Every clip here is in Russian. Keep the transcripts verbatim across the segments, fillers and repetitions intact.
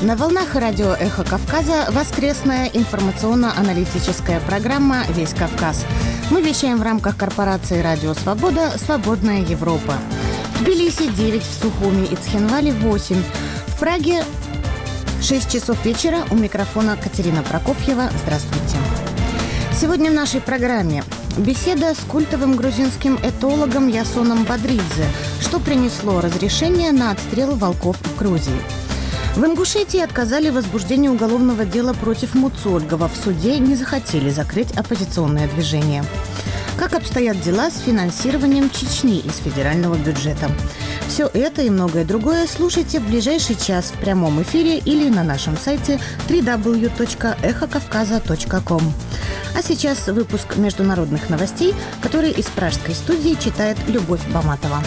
На волнах радио «Эхо Кавказа» воскресная информационно-аналитическая программа «Весь Кавказ». Мы вещаем в рамках корпорации «Радио Свобода. Свободная Европа». В Тбилиси девять, в Сухуми и Цхинвале восемь. В Праге шесть часов вечера. У микрофона Катерина Прокофьева. Здравствуйте. Сегодня в нашей программе беседа с культовым грузинским этологом Ясоном Бадридзе, что принесло разрешение на отстрел волков в Грузии. В Ингушетии отказали в возбуждении уголовного дела против Муцольгова. В суде не захотели закрыть оппозиционное движение. Как обстоят дела с финансированием Чечни из федерального бюджета? Все это и многое другое слушайте в ближайший час в прямом эфире или на нашем сайте дабл ю дабл ю дабл ю точка эхо кавказа точка ком. А сейчас выпуск международных новостей, который из пражской студии читает Любовь Баматова.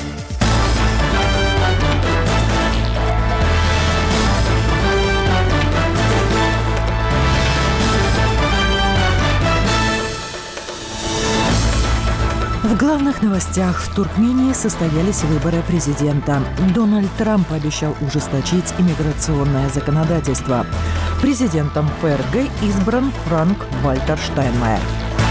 В главных новостях: в Туркмении состоялись выборы президента. Дональд Трамп обещал ужесточить иммиграционное законодательство. Президентом ФРГ избран Франк-Вальтер Штайнмайер.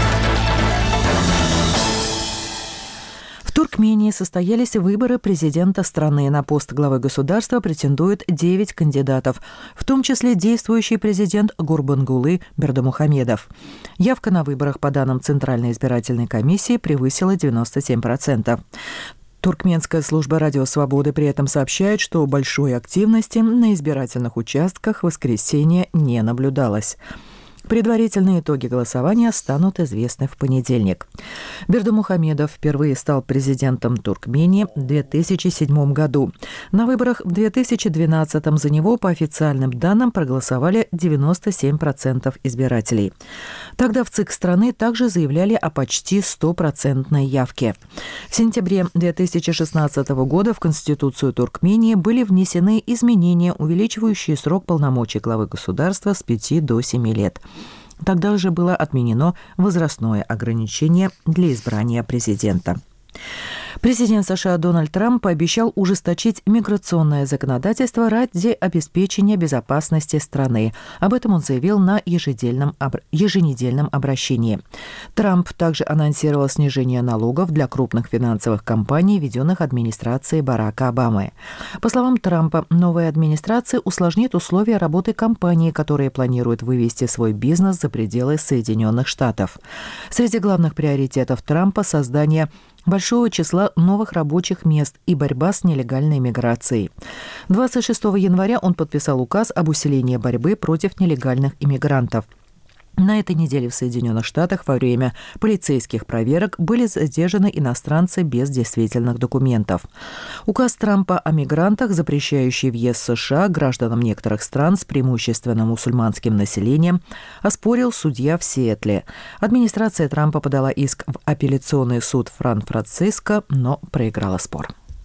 В Туркмении состоялись выборы президента страны. На пост главы государства претендует девять кандидатов, в том числе действующий президент Гурбангулы Бердымухамедов. Явка на выборах, по данным Центральной избирательной комиссии, превысила девяносто семь процентов. Туркменская служба «Радио Свободы» при этом сообщает, что большой активности на избирательных участках в воскресенье не наблюдалось. Предварительные итоги голосования станут известны в понедельник. Бердымухамедов впервые стал президентом Туркмении в две тысячи седьмом году. На выборах в две тысячи двенадцатом за него, по официальным данным, проголосовали девяносто семь процентов избирателей. Тогда в ЦИК страны также заявляли о почти стопроцентной явке. В сентябре две тысячи шестнадцатого года в Конституцию Туркмении были внесены изменения, увеличивающие срок полномочий главы государства с пяти до семи лет. Тогда же было отменено возрастное ограничение для избрания президента. Президент США Дональд Трамп пообещал ужесточить миграционное законодательство ради обеспечения безопасности страны. Об этом он заявил на ежедневном, еженедельном обращении. Трамп также анонсировал снижение налогов для крупных финансовых компаний, введенных администрацией Барака Обамы. По словам Трампа, новая администрация усложнит условия работы компаний, которые планируют вывести свой бизнес за пределы Соединенных Штатов. Среди главных приоритетов Трампа – создание большого числа новых рабочих мест и борьба с нелегальной миграцией. двадцать шестого января он подписал указ об усилении борьбы против нелегальных иммигрантов. На этой неделе в Соединенных Штатах во время полицейских проверок были задержаны иностранцы без действительных документов. Указ Трампа о мигрантах, запрещающий въезд в США гражданам некоторых стран с преимущественно мусульманским населением, оспорил судья в Сиэтле. Администрация Трампа подала иск в апелляционный суд в Сан-Франциско, но проиграла спор.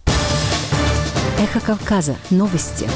Эхо Кавказа. Новости.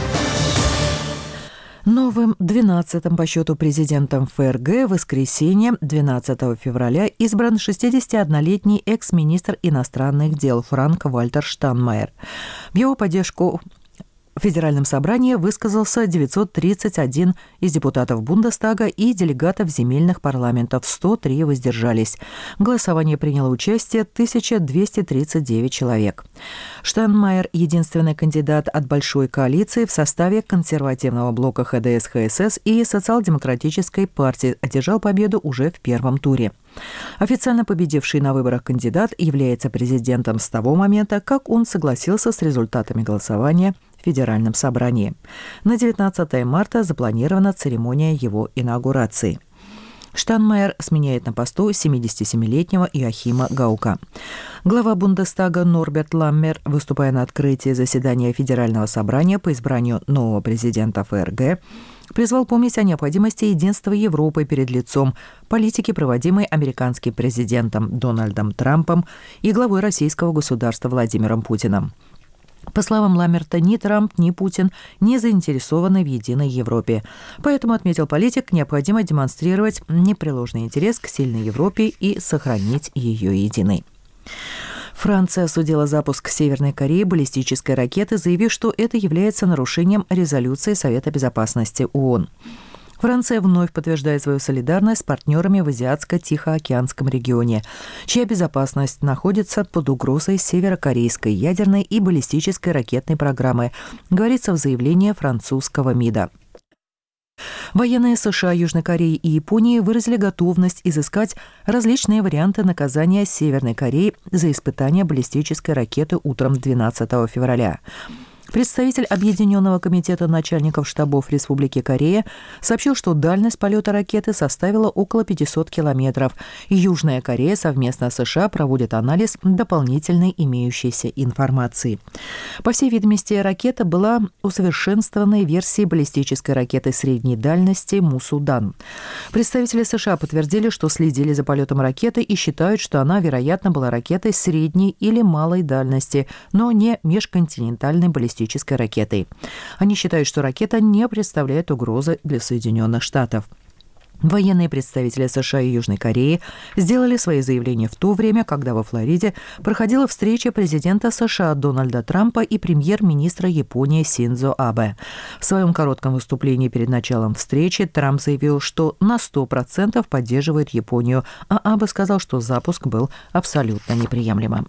Новым двенадцатым по счету президентом ФРГ в воскресенье двенадцатого февраля избран шестидесятиоднолетний экс-министр иностранных дел Франк-Вальтер Штайнмайер. В его поддержку в Федеральном собрании высказался девятьсот тридцать один из депутатов Бундестага и делегатов земельных парламентов, сто три воздержались. В голосовании приняло участие тысяча двести тридцать девять человек. Штайнмайер – единственный кандидат от большой коалиции в составе консервативного блока ХДС-ХСС и социал-демократической партии, одержал победу уже в первом туре. Официально победивший на выборах кандидат является президентом с того момента, как он согласился с результатами голосования в Федеральном собрании. На девятнадцатое марта запланирована церемония его инаугурации. Штайнмайер сменяет на посту семидесятисемилетнего Йоахима Гаука. Глава Бундестага Норберт Ламмер, выступая на открытии заседания Федерального собрания по избранию нового президента ФРГ, призвал помнить о необходимости единства Европы перед лицом политики, проводимой американским президентом Дональдом Трампом и главой российского государства Владимиром Путиным. По словам Ламмерта, ни Трамп, ни Путин не заинтересованы в единой Европе. Поэтому, отметил политик, необходимо демонстрировать непреложный интерес к сильной Европе и сохранить ее единой. Франция осудила запуск Северной Кореи баллистической ракеты, заявив, что это является нарушением резолюции Совета безопасности ООН. Франция вновь подтверждает свою солидарность с партнерами в Азиатско-Тихоокеанском регионе, чья безопасность находится под угрозой северокорейской ядерной и баллистической ракетной программы, говорится в заявлении французского МИДа. Военные США, Южной Кореи и Японии выразили готовность изыскать различные варианты наказания Северной Кореи за испытание баллистической ракеты утром двенадцатого февраля. Представитель Объединенного комитета начальников штабов Республики Корея сообщил, что дальность полета ракеты составила около пятьсот километров, и Южная Корея совместно с США проводит анализ дополнительной имеющейся информации. По всей видимости, ракета была усовершенствованной версией баллистической ракеты средней дальности «Мусудан». Представители США подтвердили, что следили за полетом ракеты и считают, что она, вероятно, была ракетой средней или малой дальности, но не межконтинентальной баллистической ракетой. Они считают, что ракета не представляет угрозы для Соединенных Штатов. Военные представители США и Южной Кореи сделали свои заявления в то время, когда во Флориде проходила встреча президента США Дональда Трампа и премьер-министра Японии Синдзо Абе. В своем коротком выступлении перед началом встречи Трамп заявил, что на сто процентов поддерживает Японию, а Абе сказал, что запуск был абсолютно неприемлемым.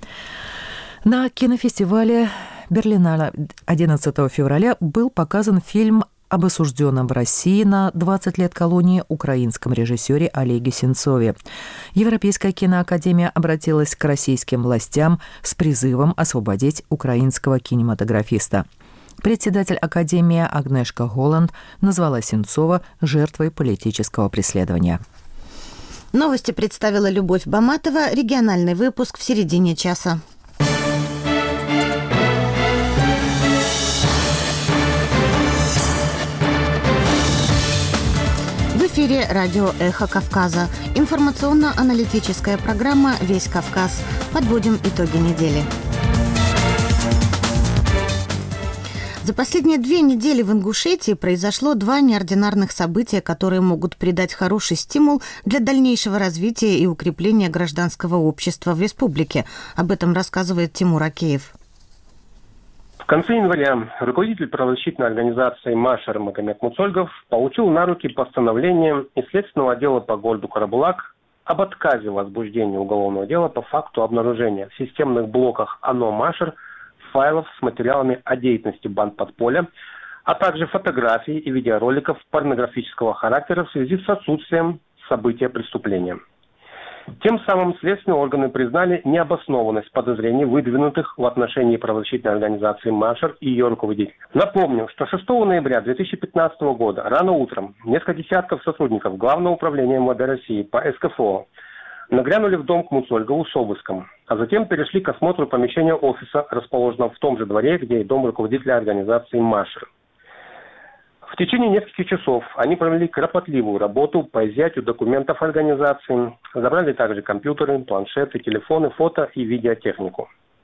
На кинофестивале Берлинале одиннадцатого февраля был показан фильм об осужденном в России на двадцать лет колонии украинском режиссере Олеге Сенцове. Европейская киноакадемия обратилась к российским властям с призывом освободить украинского кинематографиста. Председатель Академии Агнешка Голланд назвала Сенцова жертвой политического преследования. Новости представила Любовь Баматова. Региональный выпуск в середине часа. В эфире радио «Эхо Кавказа». Информационно-аналитическая программа «Весь Кавказ». Подводим итоги недели. За последние две недели в Ингушетии произошло два неординарных события, которые могут придать хороший стимул для дальнейшего развития и укрепления гражданского общества в республике. Об этом рассказывает Тимур Акеев. В конце января руководитель правозащитной организации «Машер» Магомед Муцольгов получил на руки постановление из Следственного отдела по городу Карабулак об отказе в возбуждении уголовного дела по факту обнаружения в системных блоках ОНО «Машер» файлов с материалами о деятельности банд подполья, а также фотографий и видеороликов порнографического характера в связи с отсутствием события преступления. Тем самым следственные органы признали необоснованность подозрений, выдвинутых в отношении правозащитной организации «Машер» и ее руководителя. Напомню, что шестого ноября две тысячи пятнадцатого года рано утром несколько десятков сотрудников Главного управления эм вэ дэ России по эс ка эф о нагрянули в дом к Муцольгову с обыском, а затем перешли к осмотру помещения офиса, расположенного в том же дворе, где и дом руководителя организации «Машер». В течение нескольких часов они провели кропотливую работу по изъятию документов организации, забрали также компьютеры, планшеты, телефоны, фото и видеотехнику.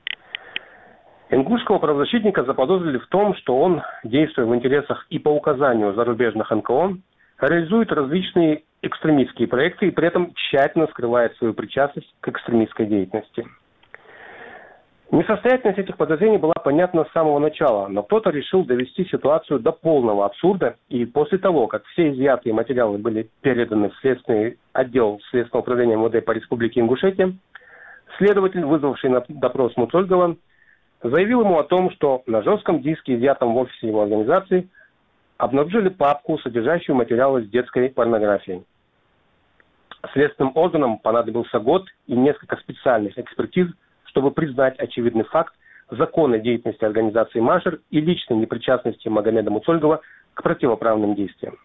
Ингушского правозащитника заподозрили в том, что он, действуя в интересах и по указанию зарубежных эн ка о, реализует различные экстремистские проекты и при этом тщательно скрывает свою причастность к экстремистской деятельности. Несостоятельность этих подозрений была понятна с самого начала, но кто-то решил довести ситуацию до полного абсурда, и после того, как все изъятые материалы были переданы в Следственный отдел Следственного управления эм вэ дэ по Республике Ингушетия, следователь, вызвавший на допрос Муцольгова, заявил ему о том, что на жестком диске, изъятом в офисе его организации, обнаружили папку, содержащую материалы с детской порнографией. Следственным органам понадобился год и несколько специальных экспертиз, чтобы признать очевидный факт законной деятельности организации «Машер» и личной непричастности Магомеда Муцольгова к противоправным действиям.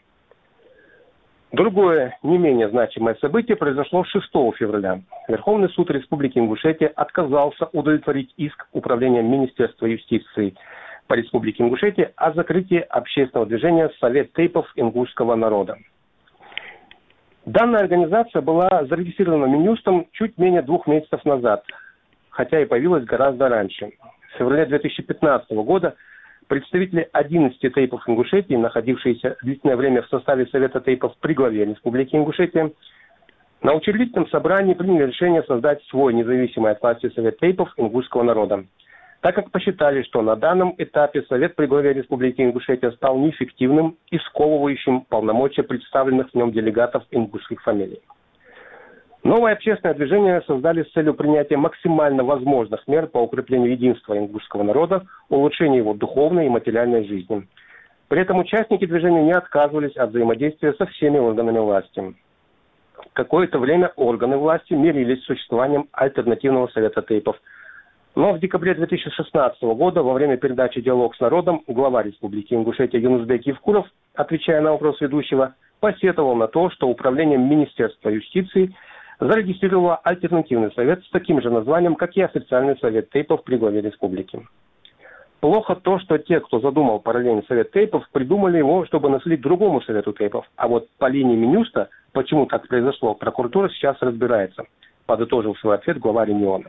Другое, не менее значимое событие произошло шестого февраля. Верховный суд Республики Ингушетия отказался удовлетворить иск Управления Министерства юстиции по Республике Ингушетия о закрытии общественного движения «Совет тейпов ингушского народа». Данная организация была зарегистрирована Минюстом чуть менее двух месяцев назад, хотя и появилась гораздо раньше. В феврале две тысячи пятнадцатого года представители одиннадцати тейпов Ингушетии, находившиеся длительное время в составе Совета тейпов при главе Республики Ингушетия, На учредительном собрании приняли решение создать свой независимый от власти Совет тейпов ингушского народа, так как посчитали, что на данном этапе Совет при главе Республики Ингушетия стал неэффективным и сковывающим полномочия представленных в нем делегатов ингушских фамилий. Новое общественное движение создали с целью принятия максимально возможных мер по укреплению единства ингушского народа, улучшению его духовной и материальной жизни. При этом участники движения не отказывались от взаимодействия со всеми органами власти. Какое-то время органы власти мирились с существованием альтернативного Совета тейпов. Но в декабре две тысячи шестнадцатого года, во время передачи «Диалог с народом», глава Республики Ингушетия Юнусбек Евкуров, отвечая на вопрос ведущего, посетовал на то, что управлением Министерства юстиции зарегистрировало альтернативный совет с таким же названием, как и официальный Совет тейпов при главе республики. Плохо то, что те, кто задумал параллельный Совет тейпов, придумали его, чтобы насолить другому Совету тейпов. А вот по линии Минюста, почему так произошло, прокуратура сейчас разбирается, подытожил свой ответ глава региона.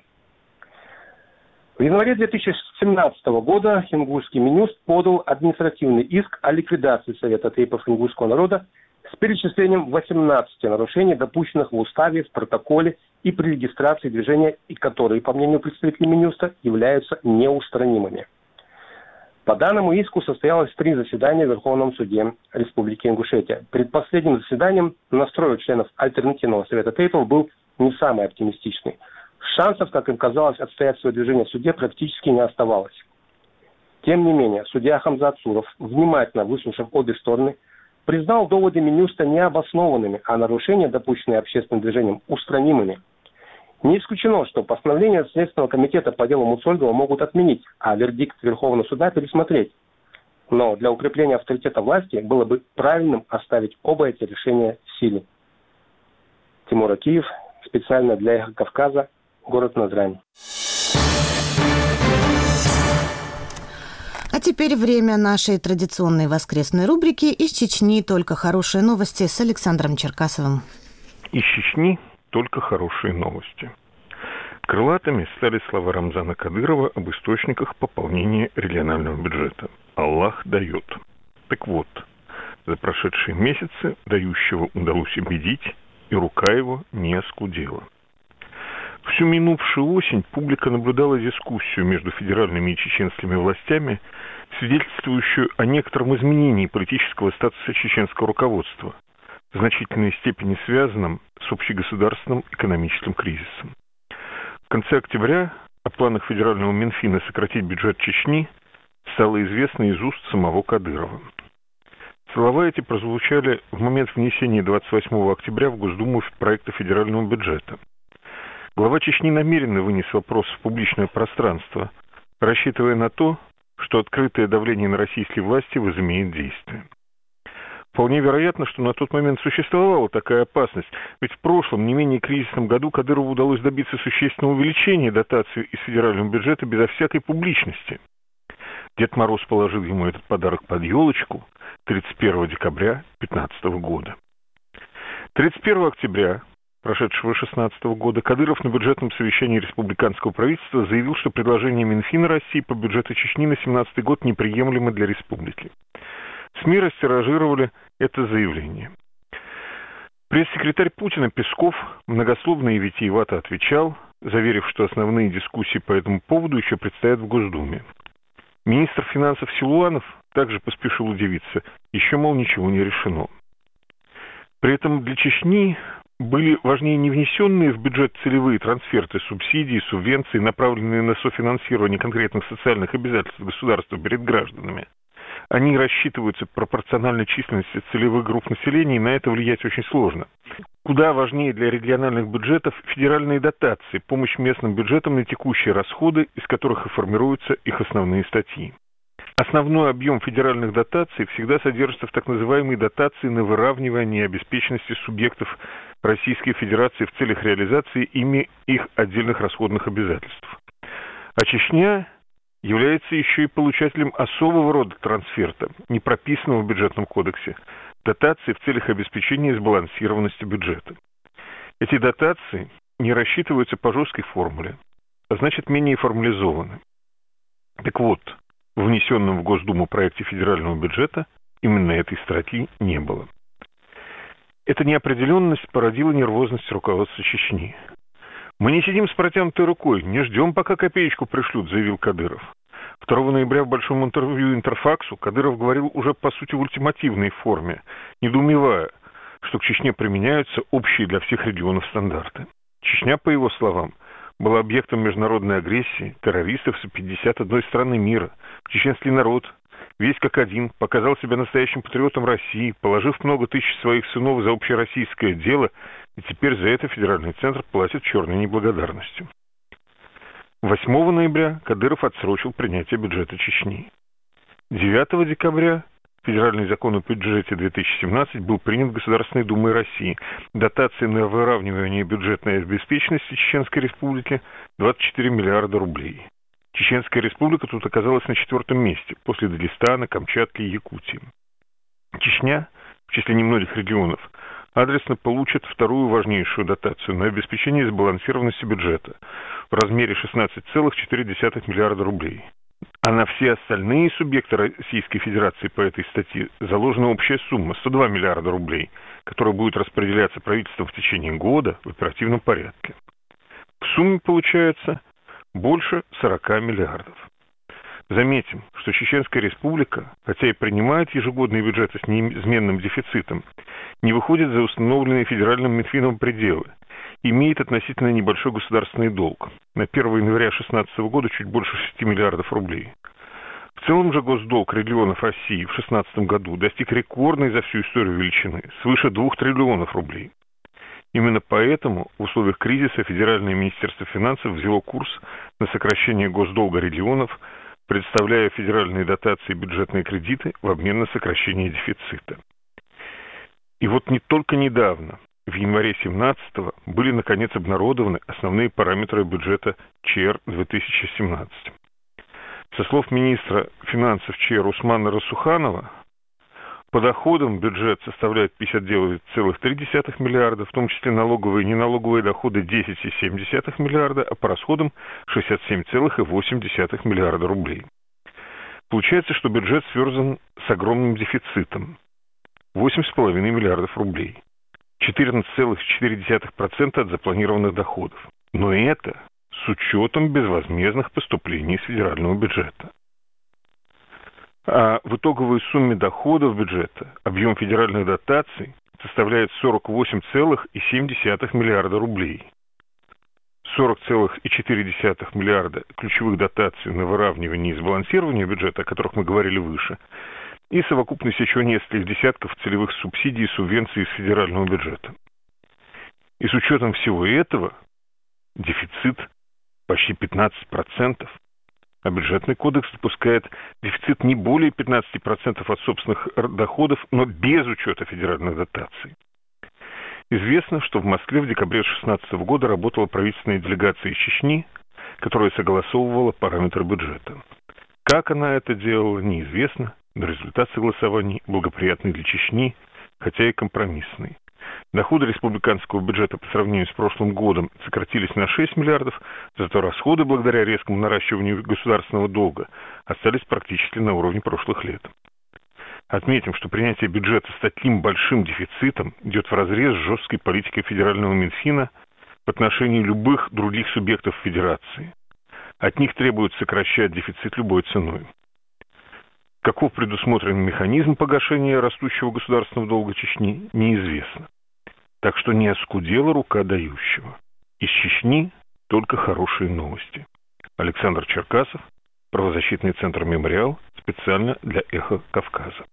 В январе две тысячи семнадцатого года ингушский Минюст подал административный иск о ликвидации Совета тейпов ингушского народа с перечислением восемнадцати нарушений, допущенных в уставе, в протоколе и при регистрации движения, и которые, по мнению представителей Минюста, являются неустранимыми. По данному иску состоялось три заседания в Верховном суде Республики Ингушетия. Перед последним заседанием настрой членов альтернативного Совета тейпов был не самый оптимистичный. Шансов, как им казалось, отстоять свое движение в суде практически не оставалось. Тем не менее, судья Хамзат Суров, внимательно выслушав обе стороны, признал доводы Минюста необоснованными, а нарушения, допущенные общественным движением, устранимыми. Не исключено, что постановление Следственного комитета по делу Муцольгова могут отменить, а вердикт Верховного суда пересмотреть. Но для укрепления авторитета власти было бы правильным оставить оба эти решения в силе. Тимур Акиев, специально для «Эхо Кавказа», город Назрань. А теперь время нашей традиционной воскресной рубрики «Из Чечни только хорошие новости» с Александром Черкасовым. Из Чечни только хорошие новости. Крылатыми стали слова Рамзана Кадырова об источниках пополнения регионального бюджета. Аллах дает. Так вот, за прошедшие месяцы дающего удалось убедить, и рука его не оскудела. Всю минувшую осень публика наблюдала дискуссию между федеральными и чеченскими властями, свидетельствующую о некотором изменении политического статуса чеченского руководства, в значительной степени связанном с общегосударственным экономическим кризисом. В конце октября о планах федерального Минфина сократить бюджет Чечни стало известно из уст самого Кадырова. Слова эти прозвучали в момент внесения двадцать восьмого октября в Госдуму проекта федерального бюджета. Глава Чечни намеренно вынес вопрос в публичное пространство, рассчитывая на то, что открытое давление на российские власти возымеет действие. Вполне вероятно, что на тот момент существовала такая опасность, ведь в прошлом, не менее кризисном году, Кадырову удалось добиться существенного увеличения дотации из федерального бюджета безо всякой публичности. Дед Мороз положил ему этот подарок под елочку тридцать первого декабря две тысячи пятнадцатого года. тридцать первого октября прошедшего шестнадцатого года Кадыров на бюджетном совещании республиканского правительства заявил, что предложение Минфина России по бюджету Чечни на семнадцатый год неприемлемо для республики. СМИ растиражировали это заявление. Пресс-секретарь Путина Песков многословно и витиевато отвечал, заверив, что основные дискуссии по этому поводу еще предстоят в Госдуме. Министр финансов Силуанов также поспешил удивиться, еще, мол, ничего не решено. При этом для Чечни были важнее не внесенные в бюджет целевые трансферты, субсидии, субвенции, направленные на софинансирование конкретных социальных обязательств государства перед гражданами. Они рассчитываются пропорционально численности целевых групп населения, и на это влиять очень сложно. Куда важнее для региональных бюджетов федеральные дотации, помощь местным бюджетам на текущие расходы, из которых и формируются их основные статьи. Основной объем федеральных дотаций всегда содержится в так называемой дотации на выравнивание обеспеченности субъектов Российской Федерации в целях реализации ими их отдельных расходных обязательств. А Чечня является еще и получателем особого рода трансферта, не прописанного в бюджетном кодексе, дотации в целях обеспечения сбалансированности бюджета. Эти дотации не рассчитываются по жесткой формуле, а значит менее формализованы. Так вот, в внесенном в Госдуму проекте федерального бюджета именно этой строки не было. Эта неопределенность породила нервозность руководства Чечни. «Мы не сидим с протянутой рукой, не ждем, пока копеечку пришлют», — заявил Кадыров. второго ноября в большом интервью Интерфаксу Кадыров говорил уже, по сути, в ультимативной форме, недоумевая, что к Чечне применяются общие для всех регионов стандарты. Чечня, по его словам, была объектом международной агрессии террористов с пятьдесят одной страны мира. Чеченский народ, весь как один, показал себя настоящим патриотом России, положив много тысяч своих сынов за общероссийское дело, и теперь за это федеральный центр платит черной неблагодарностью. восьмого ноября Кадыров отсрочил принятие бюджета Чечни. девятого декабря федеральный закон о бюджете две тысячи семнадцать был принят Государственной Думой России. Дотации на выравнивание бюджетной обеспеченности Чеченской Республики двадцать четыре миллиарда рублей. Чеченская Республика тут оказалась на четвертом месте, после Дагестана, Камчатки и Якутии. Чечня, в числе немногих регионов, адресно получит вторую важнейшую дотацию на обеспечение сбалансированности бюджета в размере шестнадцать целых четыре десятых миллиарда рублей. А на все остальные субъекты Российской Федерации по этой статье заложена общая сумма сто два миллиарда рублей, которая будет распределяться правительством в течение года в оперативном порядке. В сумме получается больше сорок миллиардов. Заметим, что Чеченская Республика, хотя и принимает ежегодные бюджеты с неизменным дефицитом, не выходит за установленные федеральным Минфином пределы, имеет относительно небольшой государственный долг. На первого января две тысячи шестнадцатого года чуть больше шести миллиардов рублей. В целом же госдолг регионов России в две тысячи шестнадцатом году достиг рекордной за всю историю величины – свыше двух триллионов рублей. Именно поэтому в условиях кризиса Федеральное министерство финансов взяло курс на сокращение госдолга регионов, предоставляя федеральные дотации и бюджетные кредиты в обмен на сокращение дефицита. И вот не только недавно, в январе две тысячи семнадцатого, были наконец обнародованы основные параметры бюджета ЧР две тысячи семнадцать. Со слов министра финансов ЧР Усмана Расуханова, по доходам бюджет составляет пятьдесят девять целых три десятых миллиарда, в том числе налоговые и неналоговые доходы десять целых семь десятых миллиарда, а по расходам шестьдесят семь целых восемь десятых миллиарда рублей. Получается, что бюджет связан с огромным дефицитом – восемь целых пять десятых миллиардов рублей, четырнадцать целых четыре десятых процента от запланированных доходов. Но это с учетом безвозмездных поступлений из федерального бюджета. А в итоговой сумме доходов бюджета объем федеральных дотаций составляет сорок восемь целых семь десятых миллиарда рублей. сорок целых четыре десятых миллиарда ключевых дотаций на выравнивание и сбалансирование бюджета, о которых мы говорили выше, и совокупность еще нескольких десятков целевых субсидий и субвенций из федерального бюджета. И с учетом всего этого дефицит почти пятнадцать процентов, а бюджетный кодекс допускает дефицит не более пятнадцать процентов от собственных доходов, но без учета федеральных дотаций. Известно, что в Москве в декабре две тысячи шестнадцатого года работала правительственная делегация из Чечни, которая согласовывала параметры бюджета. Как она это делала, неизвестно, но результат согласований благоприятный для Чечни, хотя и компромиссный. Доходы республиканского бюджета по сравнению с прошлым годом сократились на шесть миллиардов, зато расходы, благодаря резкому наращиванию государственного долга, остались практически на уровне прошлых лет. Отметим, что принятие бюджета с таким большим дефицитом идет вразрез с жесткой политикой федерального Минфина в отношении любых других субъектов федерации. От них требуют сокращать дефицит любой ценой. Каков предусмотрен механизм погашения растущего государственного долга Чечни, неизвестно. Так что не оскудела рука дающего. Из Чечни только хорошие новости. Александр Черкасов, правозащитный центр «Мемориал», специально для «Эхо Кавказа».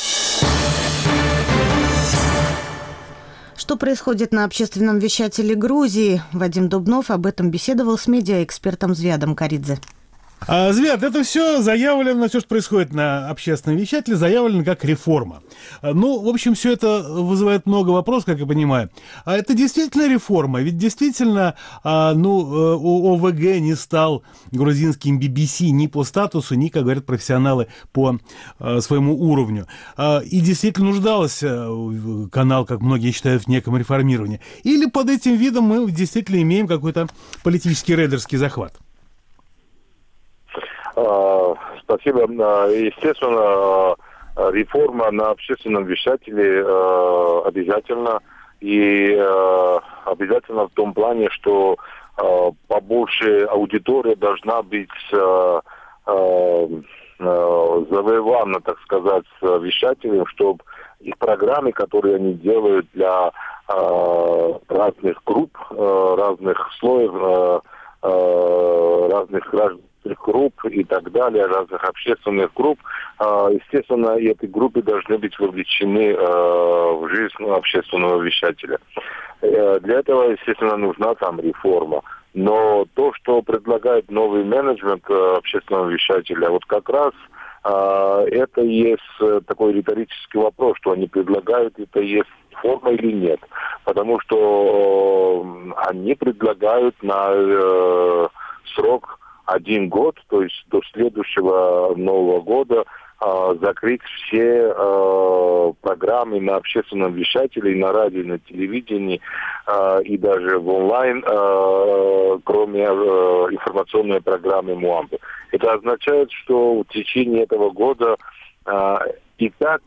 Что происходит на общественном вещателе Грузии? Вадим Дубнов об этом беседовал с медиаэкспертом Звиадом Каридзе. А, Звят, это все заявлено, все, что происходит на общественном вещателе, заявлено как реформа. Ну, в общем, все это вызывает много вопросов, как я понимаю. А это действительно реформа? Ведь действительно, а, ну, ОВГ не стал грузинским би би си ни по статусу, ни, как говорят профессионалы, по а, своему уровню. А, и действительно нуждался канал, как многие считают, в неком реформировании. Или под этим видом мы действительно имеем какой-то политический рейдерский захват? Спасибо. Естественно, реформа на общественном вещателе э, обязательно. И э, обязательно в том плане, что э, побольше аудитория должна быть э, э, э, завоевана, так сказать, с вещателем, чтобы их программы, которые они делают для э, разных групп, э, разных слоев, э, э, разных гражданских групп и так далее, разных общественных групп, э, естественно, эти группы должны быть вовлечены э, в жизнь общественного вещателя. Э, для этого, естественно, нужна там реформа. Но то, что предлагает новый менеджмент э, общественного вещателя, вот как раз э, это и есть такой риторический вопрос, что они предлагают, это и есть форма или нет. Потому что э, они предлагают на э, срок один год, то есть до следующего Нового года, э, закрыть все э, программы на общественном вещателе, и на радио, и на телевидении, э, и даже в онлайн, э, кроме э, информационной программы МУАМБы. Это означает, что в течение этого года э, и так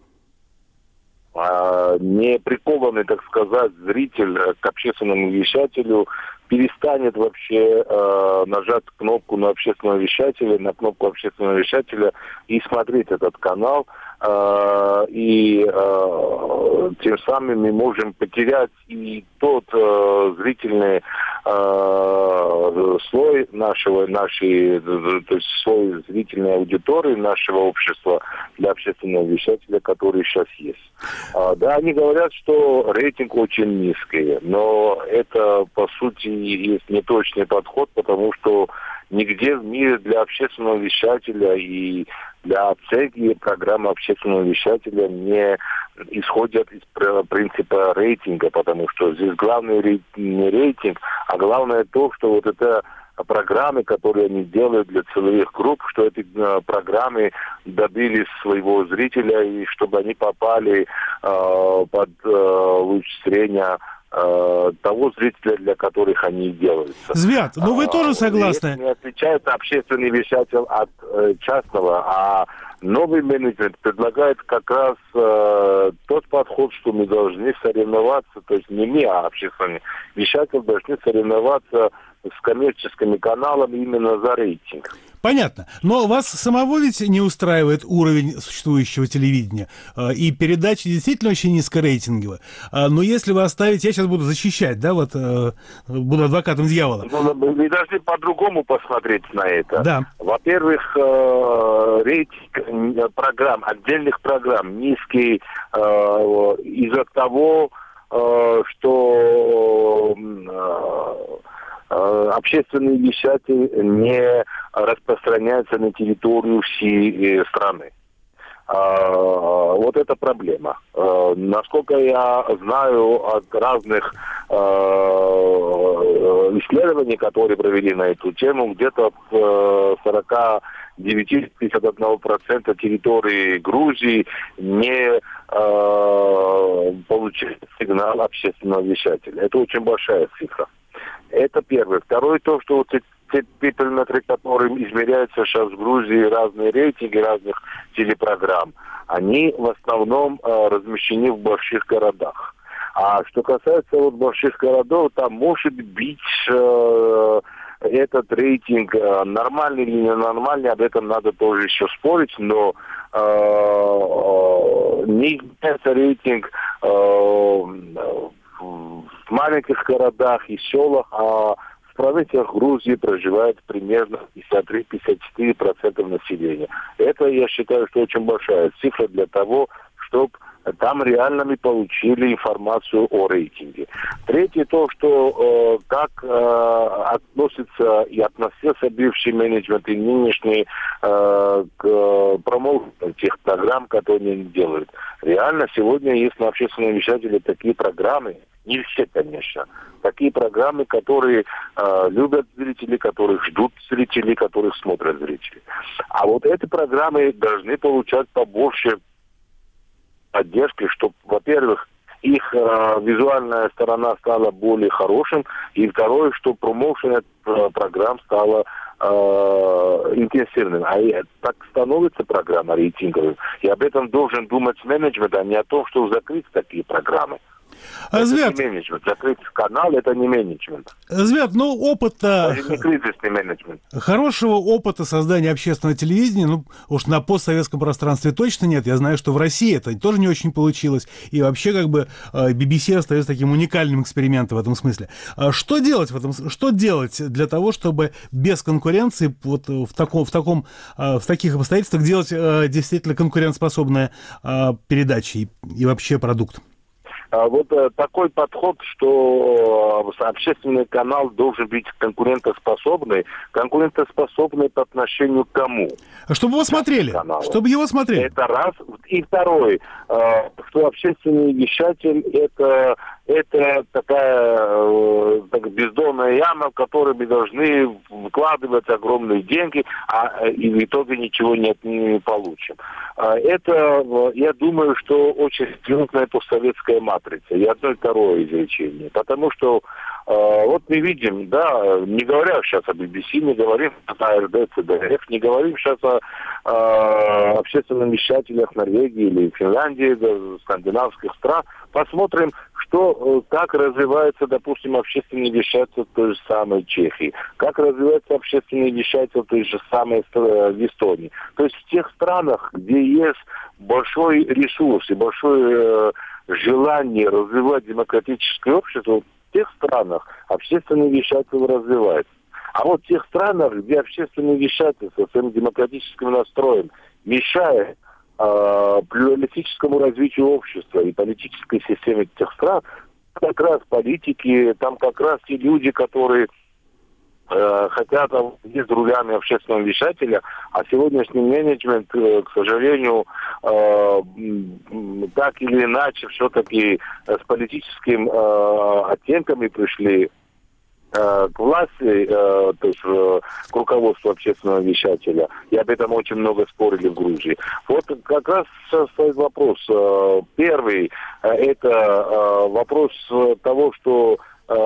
э, не прикованный, так сказать, зритель к общественному вещателю перестанет вообще э, нажать кнопку на общественного вещателя, на кнопку общественного вещателя и смотреть этот канал. Э, и э, тем самым мы можем потерять и тот э, зрительный э, слой нашего, нашей, то есть слой зрительной аудитории нашего общества для общественного вещателя, который сейчас есть. Э, да, они говорят, что рейтинг очень низкий, но это, по сути, есть неточный подход, потому что нигде в мире для общественного вещателя и для оценки программы общественного вещателя не исходят из принципа рейтинга, потому что здесь главный не рейтинг, а главное то, что вот это программы, которые они делают для целевых групп, что эти э, программы добились своего зрителя, и чтобы они попали э, под э, луч зрения э, того зрителя, для которых они делаются. Звят, ну вы тоже согласны? Это не отличает общественный вещатель от э, частного, а новый менеджмент предлагает как раз э, тот подход, что мы должны соревноваться, то есть не мы, а общественный вещатель должны соревноваться с коммерческими каналами именно за рейтинг. Понятно. Но вас самого ведь не устраивает уровень существующего телевидения. И передачи действительно очень низкорейтинговые. Но если вы оставите... Я сейчас буду защищать, да, вот буду адвокатом дьявола. Ну, вы должны по-другому посмотреть на это. Да. Во-первых, рейтинг программ, отдельных программ низкий из-за того, что общественный вещатель не распространяется на территорию всей страны. Вот это проблема. Насколько я знаю от разных исследований, которые провели на эту тему, где-то в сорок девять - пятьдесят один процент территории Грузии не получает сигнал общественного вещателя. Это очень большая цифра. Это первое. Второе, то, что вот те параметры, которым измеряются сейчас в Грузии разные рейтинги разных телепрограмм, они в основном э, размещены в больших городах. А что касается вот больших городов, там может быть э, этот рейтинг э, нормальный или ненормальный, об этом надо тоже еще спорить, но э, э, не изменяется рейтинг э, в маленьких городах и селах, а в провинциях Грузии проживает примерно пятьдесят три - пятьдесят четыре процента населения. Это, я считаю, что очень большая цифра для того, чтобы там реально мы получили информацию о рейтинге. Третье, то, что э, как э, относится и относился бывший менеджмент и нынешний э, к э, промоушену тех программ, которые они делают. Реально сегодня есть на общественном вещателе такие программы, не все, конечно, такие программы, которые э, любят зрители, которых ждут зрители, которых смотрят зрители. А вот эти программы должны получать побольше поддержки, чтобы, во-первых, их э, визуальная сторона стала более хорошим, и второе, что промоушен программ стала э, интенсивным. А так становится программа рейтинговой. И об этом должен думать менеджмент, а не о том, что закрыть такие программы. А, это Звят, не менеджмент. Закрыть канал – это не менеджмент. Звят, ну, опыта... Даже не кризисный менеджмент. Хорошего опыта создания общественного телевидения, ну, уж на постсоветском пространстве точно нет. Я знаю, что в России это тоже не очень получилось. И вообще, как бы, би би си остается таким уникальным экспериментом в этом смысле. Что делать в этом? Что делать для того, чтобы без конкуренции вот в таком, в таком, в таких обстоятельствах делать действительно конкурентоспособные передачи и, и вообще продукт? Вот такой подход, что общественный канал должен быть конкурентоспособный. Конкурентоспособный по отношению к кому? Чтобы его смотрели. Чтобы его смотрели. Это раз. И второй, что общественный вещатель это, это такая так, бездонная яма, в которой мы должны вкладывать огромные деньги, а и в итоге ничего не, не получим. Это, я думаю, что очень стрёмная постсоветская матрица. И одно и второе изречение. Потому что э, вот мы видим, да, не говоря сейчас о би би си, не говорим о эй эр дэ, цэ дэ эф, не говорим сейчас о э, общественных вещателях Норвегии или Финляндии, да, скандинавских стран. Посмотрим, что, как развивается, допустим, общественные вещательства в той же самой Чехии, как развивается общественные вещательства в той же самой в Эстонии. То есть в тех странах, где есть большой ресурс и большое э, желание развивать демократическое общество, в тех странах общественные вещательства развиваются. А вот в тех странах, где общественные вещательства своим демократическим настроем мешает э, плюралистическому развитию общества и политической системе тех стран, как раз политики, там как раз те люди, которые э, хотят есть рулями общественного вещателя, а сегодняшний менеджмент, э, к сожалению, э, так или иначе все-таки с политическим э, оттенками пришли к власти, э, то есть э, к руководству общественного вещателя, и об этом очень много спорили в Грузии. Вот как раз стоит вопрос. Э, первый, э, это э, вопрос того, что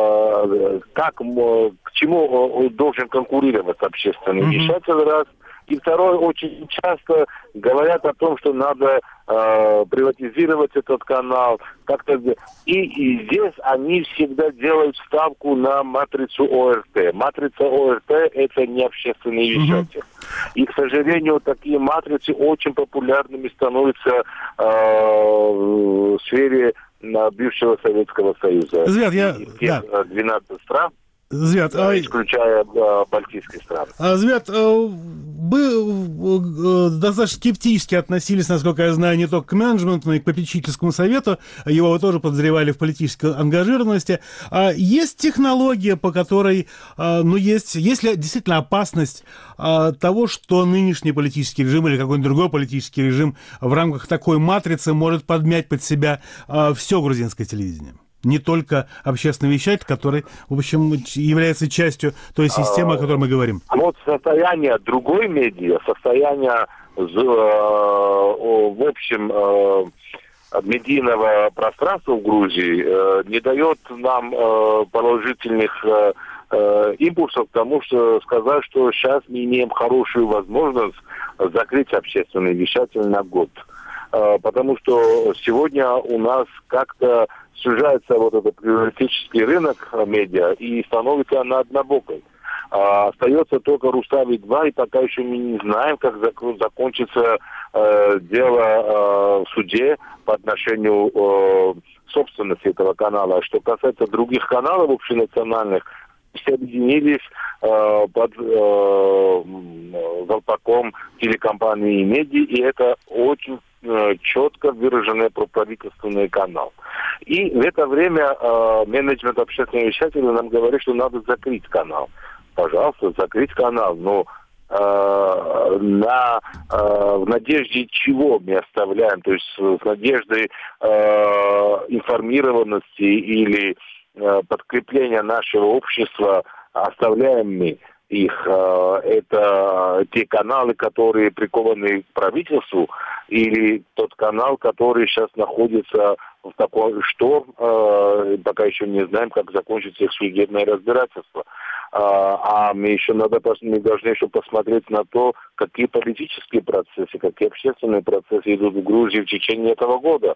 э, как, к чему э, должен конкурировать общественный mm-hmm. вещатель, раз. И второе, очень часто говорят о том, что надо э, приватизировать этот канал. Как-то... И, и здесь они всегда делают ставку на матрицу о эр тэ. Матрица о эр тэ – это не общественный вещатель. Mm-hmm. И, к сожалению, такие матрицы очень популярными становятся э, в сфере э, бывшего Советского Союза. Звят, я... Тех, да. двенадцать стран. Звят, да, исключая а, балтийские страны. А, Звят, вы достаточно скептически относились, насколько я знаю, не только к менеджменту, но и к попечительскому совету. Его вы тоже подозревали в политической ангажированности. А есть технология, по которой, ну, есть, есть ли действительно опасность того, что нынешний политический режим или какой-нибудь другой политический режим в рамках такой матрицы может подмять под себя все грузинское телевидение? Не только общественный вещатель, который, в общем, является частью той системы, о которой мы говорим. Вот состояние другой медиа, состояние, в общем, медийного пространства в Грузии не дает нам положительных импульсов к тому, что сказать, что сейчас мы имеем хорошую возможность закрыть общественный вещатель на год. Потому что сегодня у нас как-то сужается вот этот плюралистический рынок медиа и становится она однобокой. А, остается только Рустави два, и пока еще мы не знаем, как зак- закончится э, дело э, в суде по отношению э, собственности этого канала. Что касается других каналов общенациональных, все объединились э, под э, колпаком телекомпании «Меди», и это очень э, четко выраженный проправительственный канал. И в это время э, менеджмент общественного вещателя нам говорит, что надо закрыть канал. Пожалуйста, закрыть канал, но э, на, э, в надежде чего мы оставляем, то есть с надеждой э, информированности или э, подкрепления нашего общества оставляем мы их. Э, это те каналы, которые прикованы к правительству, или тот канал, который сейчас находится в такое, что э, пока еще не знаем, как закончится их судебное разбирательство. А, а мы еще надо, мы должны еще посмотреть на то, какие политические процессы, какие общественные процессы идут в Грузии в течение этого года.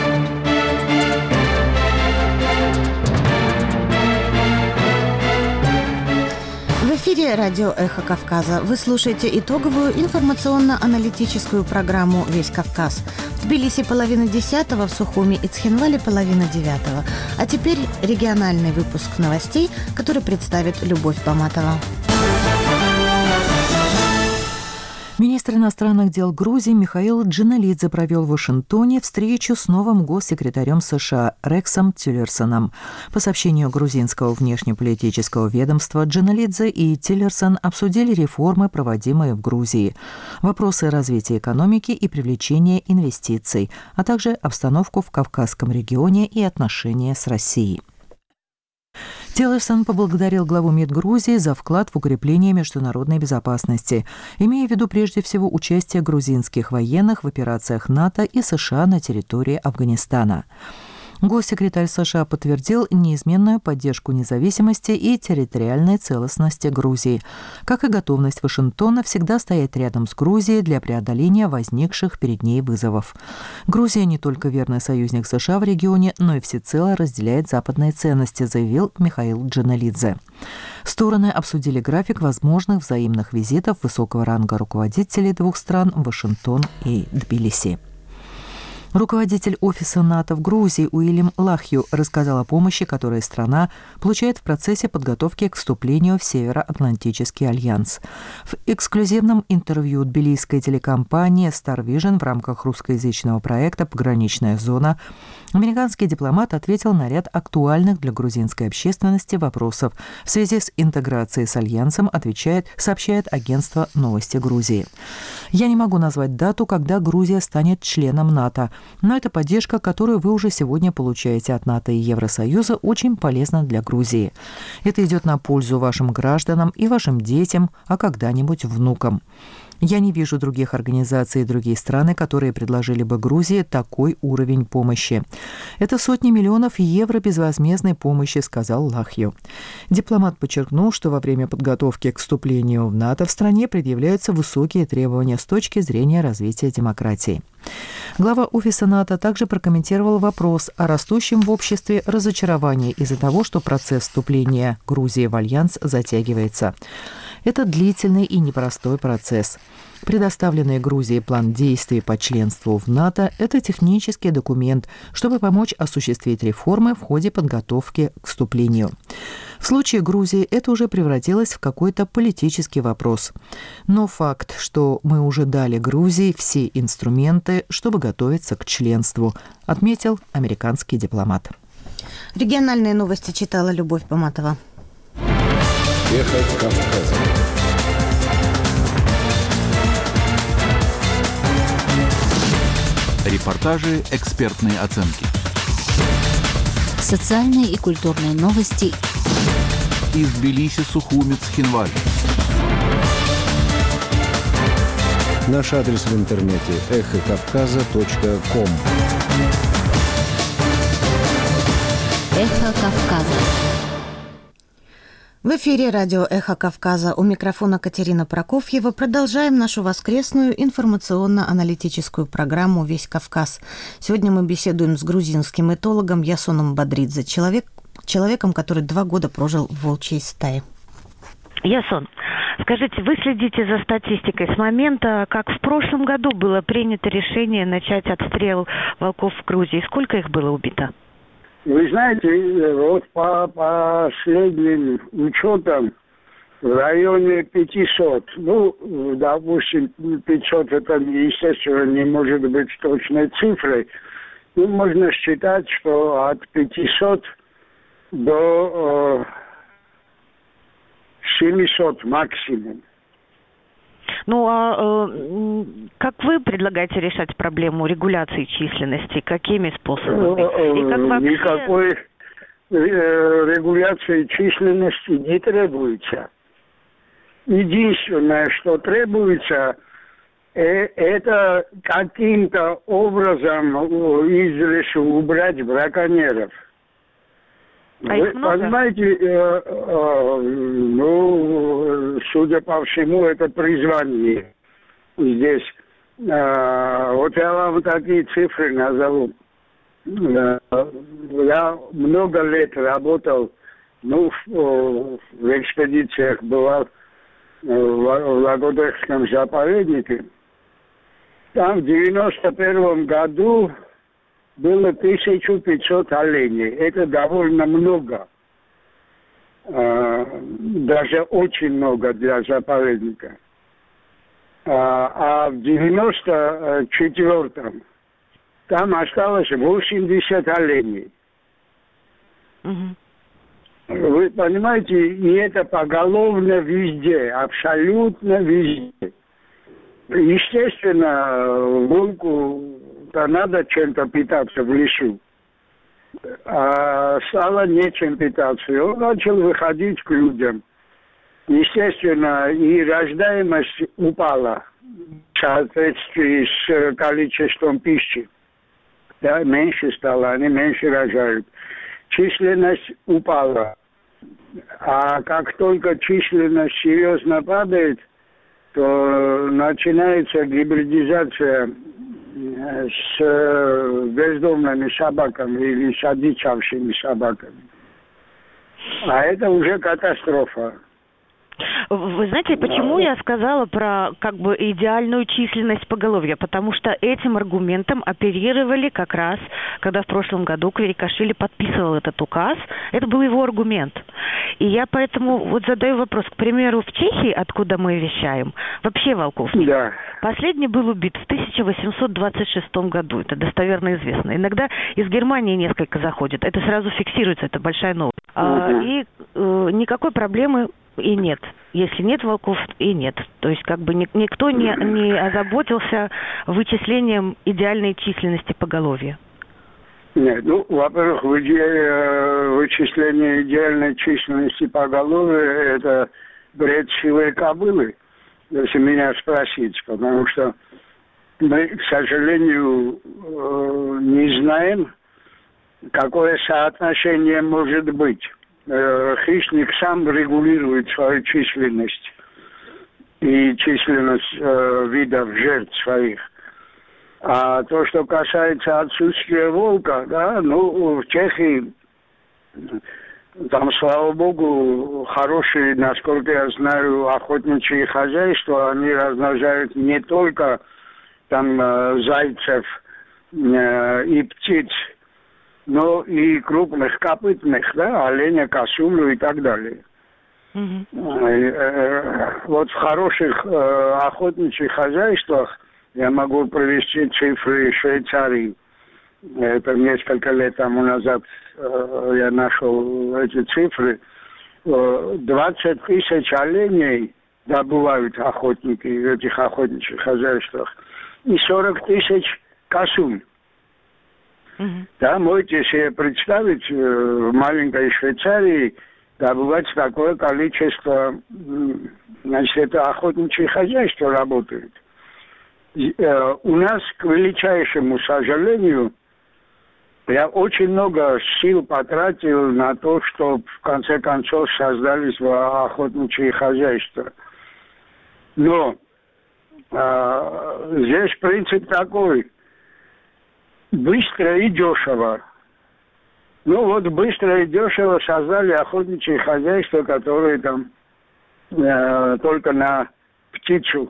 В эфире радио «Эхо Кавказа». Вы слушаете итоговую информационно-аналитическую программу «Весь Кавказ». В Тбилиси половина десятого, в Сухуми и Цхинвале половина девятого. А теперь региональный выпуск новостей, который представит Любовь Баматова. Министр иностранных дел Грузии Михаил Джиналидзе провел в Вашингтоне встречу с новым госсекретарем США Рексом Тиллерсоном. По сообщению грузинского внешнеполитического ведомства, Джиналидзе и Тиллерсон обсудили реформы, проводимые в Грузии, вопросы развития экономики и привлечения инвестиций, а также обстановку в Кавказском регионе и отношения с Россией. Тиллерсон поблагодарил главу МИД Грузии за вклад в укрепление международной безопасности, имея в виду прежде всего участие грузинских военных в операциях НАТО и США на территории Афганистана. Госсекретарь США подтвердил неизменную поддержку независимости и территориальной целостности Грузии, как и готовность Вашингтона всегда стоять рядом с Грузией для преодоления возникших перед ней вызовов. Грузия не только верный союзник США в регионе, но и всецело разделяет западные ценности, заявил Михаил Джиналидзе. Стороны обсудили график возможных взаимных визитов высокого ранга руководителей двух стран в Вашингтон и Тбилиси. Руководитель офиса НАТО в Грузии Уильям Лахью рассказал о помощи, которую страна получает в процессе подготовки к вступлению в Североатлантический альянс. В эксклюзивном интервью тбилисской телекомпании Star Vision в рамках русскоязычного проекта «Пограничная зона» американский дипломат ответил на ряд актуальных для грузинской общественности вопросов в связи с интеграцией с альянсом, отвечает, сообщает агентство «Новости Грузии». «Я не могу назвать дату, когда Грузия станет членом НАТО, но эта поддержка, которую вы уже сегодня получаете от НАТО и Евросоюза, очень полезна для Грузии. Это идет на пользу вашим гражданам и вашим детям, а когда-нибудь внукам. Я не вижу других организаций и другие страны, которые предложили бы Грузии такой уровень помощи. Это сотни миллионов евро безвозмездной помощи», — сказал Лахью. Дипломат подчеркнул, что во время подготовки к вступлению в НАТО в стране предъявляются высокие требования с точки зрения развития демократии. Глава офиса НАТО также прокомментировал вопрос о растущем в обществе разочаровании из-за того, что процесс вступления Грузии в альянс затягивается. Это длительный и непростой процесс. Предоставленный Грузии план действий по членству в НАТО – это технический документ, чтобы помочь осуществить реформы в ходе подготовки к вступлению. В случае Грузии это уже превратилось в какой-то политический вопрос. Но факт, что мы уже дали Грузии все инструменты, чтобы готовиться к членству, отметил американский дипломат. Региональные новости читала Любовь Баматова. Эхо Кавказа. Репортажи, экспертные оценки. Социальные и культурные новости. Из Тбилиси, Сухуми, Цхинвали. Наш адрес в интернете эхо кавказа точка ком. Эхо Кавказа. В эфире радио «Эхо Кавказа». У микрофона Катерина Прокофьева. Продолжаем нашу воскресную информационно-аналитическую программу «Весь Кавказ». Сегодня мы беседуем с грузинским этологом Ясоном Бадридзе, человек, человеком, который два года прожил в волчьей стае. Ясон, скажите, вы следите за статистикой с момента, как в прошлом году было принято решение начать отстрел волков в Грузии? Сколько их было убито? Вы знаете, вот по последним учетам в районе пятисот. Ну, допустим, пятьсот это, естественно, не может быть точной цифрой. Ну, можно считать, что от пятисот до э, семисот максимум. Ну, а э, как вы предлагаете решать проблему регуляции численности? Какими способами? И как вообще... Никакой э, регуляции численности не требуется. Единственное, что требуется, это каким-то образом из лесу убрать браконьеров. А Вы их много? понимаете, э, э, ну, судя по всему, это призвание здесь. Э, вот я вам такие цифры назову. Э, я много лет работал, ну, в, в экспедициях бывал в, в Лагодерском заповеднике. Там в девяносто первом году было тысяча пятьсот оленей. Это довольно много. Даже очень много для заповедника. А в девяносто четвёртом там осталось восемьдесят оленей. Угу. Вы понимаете, и это поголовно везде, абсолютно везде. Естественно, волку-то надо чем-то питаться в лесу. А стало нечем питаться. И он начал выходить к людям. Естественно, и рождаемость упала в соответствии с количеством пищи. Да, меньше стало, они меньше рожают. Численность упала. А как только численность серьезно падает, то начинается гибридизация с бездомными собаками или с одичавшими собаками. А это уже катастрофа. Вы знаете, почему я сказала про как бы идеальную численность поголовья? Потому что этим аргументом оперировали как раз, когда в прошлом году Кверикашвили подписывал этот указ. Это был его аргумент. И я поэтому вот задаю вопрос. К примеру, в Чехии, откуда мы вещаем, вообще волков нет. Да. Последний был убит в тысяча восемьсот двадцать шестом году. Это достоверно известно. Иногда из Германии несколько заходит. Это сразу фиксируется, это большая новость. Угу. А, и э, никакой проблемы и нет. Если нет волков, и нет. То есть как бы ни, никто не, не озаботился вычислением идеальной численности поголовья. Нет, ну, во-первых, вычисление идеальной численности поголовья – это бред сивой кобылы, если меня спросить, потому что мы, к сожалению, не знаем, какое соотношение может быть. Хищник сам регулирует свою численность и численность э, видов жертв своих. А то, что касается отсутствия волка, да, ну, в Чехии, там, слава богу, хорошие, насколько я знаю, охотничьи хозяйства, они размножают не только там э, зайцев э, и птиц, но и крупных копытных, да, оленя, косулю и так далее. Mm-hmm. Вот в хороших э, охотничьих хозяйствах я могу привести цифры Швейцарии. Это несколько лет тому назад э, я нашел эти цифры. двадцать тысяч оленей добывают охотники в этих охотничьих хозяйствах и сорок тысяч косуль. Mm-hmm. Да, можете себе представить, в маленькой Швейцарии добывать такое количество, значит, это охотничье хозяйство работает. У нас, к величайшему сожалению, я очень много сил потратил на то, чтобы в конце концов создались охотничьи хозяйства. Но а, здесь принцип такой: быстро и дешево. Ну вот быстро и дешево создали охотничьи хозяйства, которые там э, только на птицу.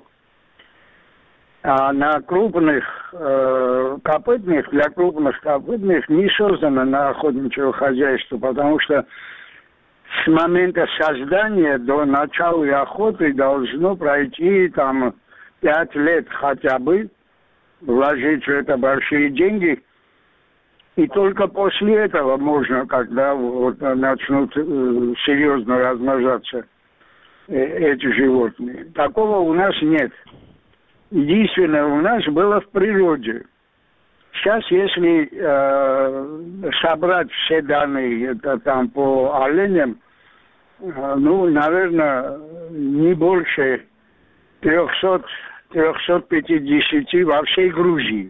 А на крупных э, копытных, для крупных копытных не создано на охотничьего хозяйства, потому что с момента создания до начала охоты должно пройти там пять лет хотя бы, вложить в это большие деньги, и только после этого можно, когда вот начнут э, серьезно размножаться э, эти животные. Такого у нас нет. Единственное у нас было в природе. Сейчас, если э, собрать все данные это, там по оленям, э, ну, наверное, не больше трехсот трехсот пятидесяти во всей Грузии.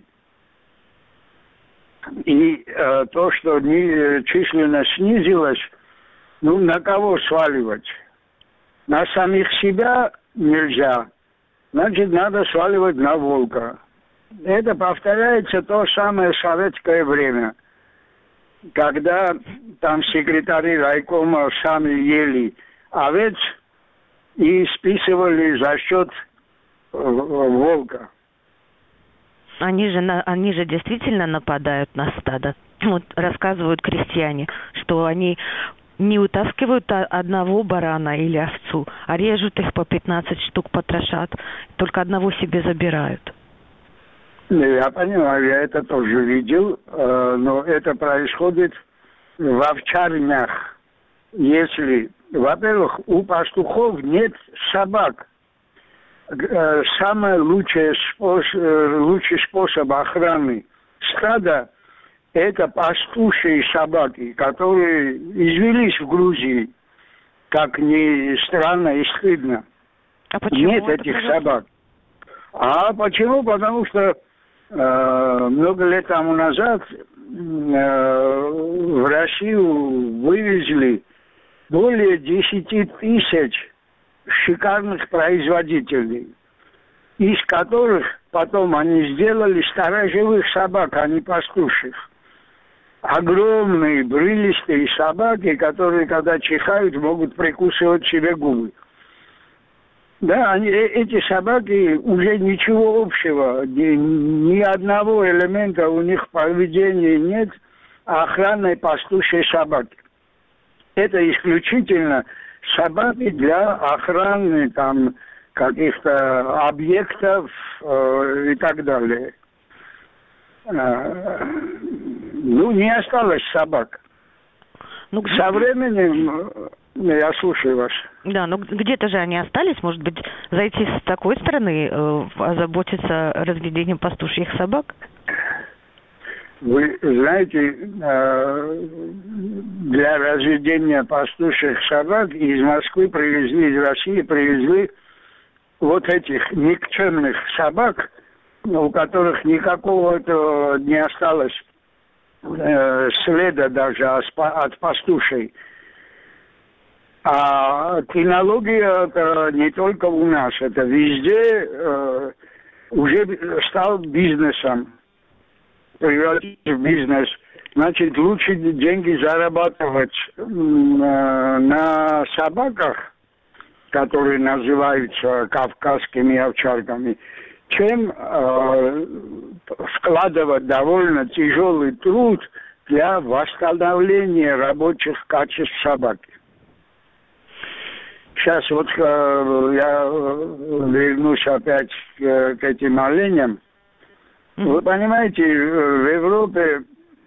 И э, то, что не, численность снизилась, ну, на кого сваливать? На самих себя нельзя. Значит, надо сваливать на волка. Это повторяется то самое советское время, когда там секретари райкома сами ели овец и списывали за счет э, волка. Они же, на, они же действительно нападают на стадо. Вот рассказывают крестьяне, что они не утаскивают одного барана или овцу, а режут их по пятнадцать штук, потрошат. Только одного себе забирают. Я понимаю, я это тоже видел, но это происходит в овчарнях. Если, во-первых, у пастухов нет собак. Самый лучший способ, лучший способ охраны стада – это пастушьи собаки, которые извелись в Грузии, как ни странно и стыдно. А почему нет этих произошло? собак. А почему? Потому что э, много лет тому назад э, в Россию вывезли более десяти тысяч шикарных производителей, из которых потом они сделали сторожевых собак, а не пастушьих. Огромные брылистые собаки, которые, когда чихают, могут прикусывать себе губы. Да, они, эти собаки уже ничего общего, ни, ни одного элемента у них в поведении нет охранной пастушьей собаки. Это исключительно собаки для охраны там каких-то объектов э, и так далее. Э, ну, не осталось собак. Ну, где... Со временем, я слушаю вас. Да, ну где-то же они остались, может быть, зайти с такой стороны, э, озаботиться разведением пастушьих собак? Вы знаете, для разведения пастушьих собак из Москвы привезли, из России привезли вот этих никчемных собак, у которых никакого этого не осталось следа даже от пастушей. А кинология это не только у нас, это везде уже стал бизнесом. Превратиться в бизнес, значит, лучше деньги зарабатывать на собаках, которые называются кавказскими овчарками, чем э, вкладывать довольно тяжелый труд для восстановления рабочих качеств собаки. Сейчас вот э, я вернусь опять к, к этим оленям. Вы понимаете, в Европе,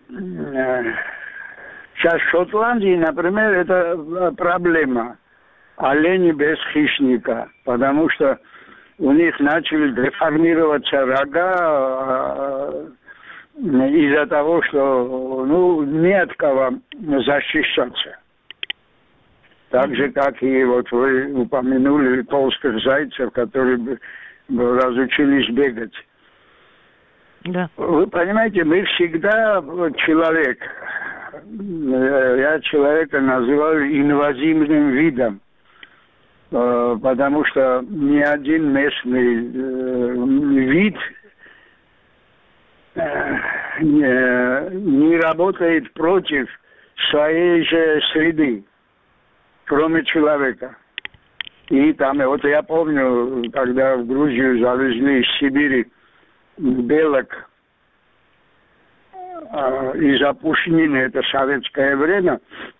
сейчас в Шотландии, например, это проблема. Олени без хищника, потому что у них начали деформироваться рога из-за того, что ну, не от кого защищаться. Так же, как и вот вы упомянули толстых зайцев, которые разучились бегать. Да. Вы понимаете, мы всегда человек. Я человека называю инвазивным видом, потому что ни один местный вид не работает против своей же среды, кроме человека. И там, вот я помню, когда в Грузию завезли из Сибири белок э, из опушнины, это советское время,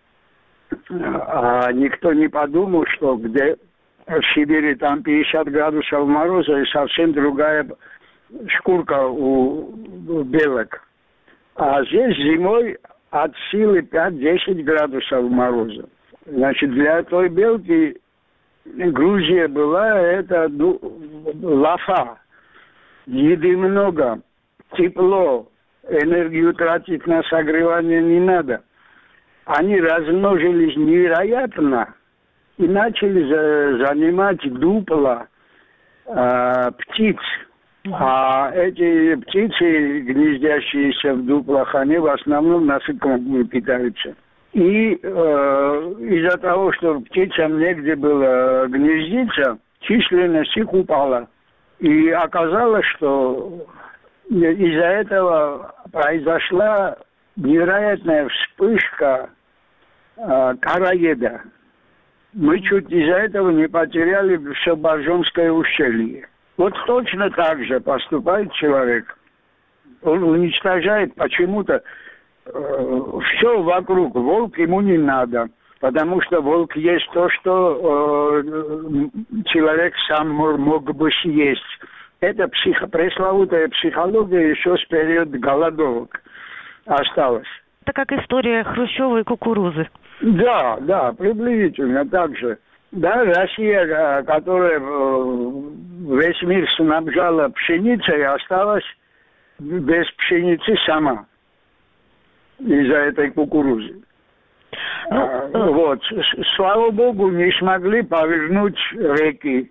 а никто не подумал, что где в Сибири там пятьдесят градусов мороза и совсем другая шкурка у, у белок. А здесь зимой от силы пять-десять градусов мороза. Значит, для той белки Грузия была, это ну, лафа. Еды много, тепло, энергию тратить на согревание не надо. Они размножились невероятно и начали за, занимать дупла э, птиц. А эти птицы, гнездящиеся в дуплах, они в основном насекомыми питаются. И э, из-за того, что птицам негде было гнездиться, численность их упала. И оказалось, что из-за этого произошла невероятная вспышка э, короеда. Мы чуть из-за этого не потеряли все Боржомское ущелье. Вот точно так же поступает человек. Он уничтожает почему-то э, все вокруг. Волк ему не надо, потому что волк ест то, что э, человек сам мог бы съесть. Это психо, пресловутая психология еще с периода голодовок осталась. Это как история Хрущева и кукурузы. Да, да, приблизительно так же. Да, Россия, которая весь мир снабжала пшеницей, осталась без пшеницы сама из-за этой кукурузы. Ну, а, э... Вот, слава богу, не смогли повернуть реки.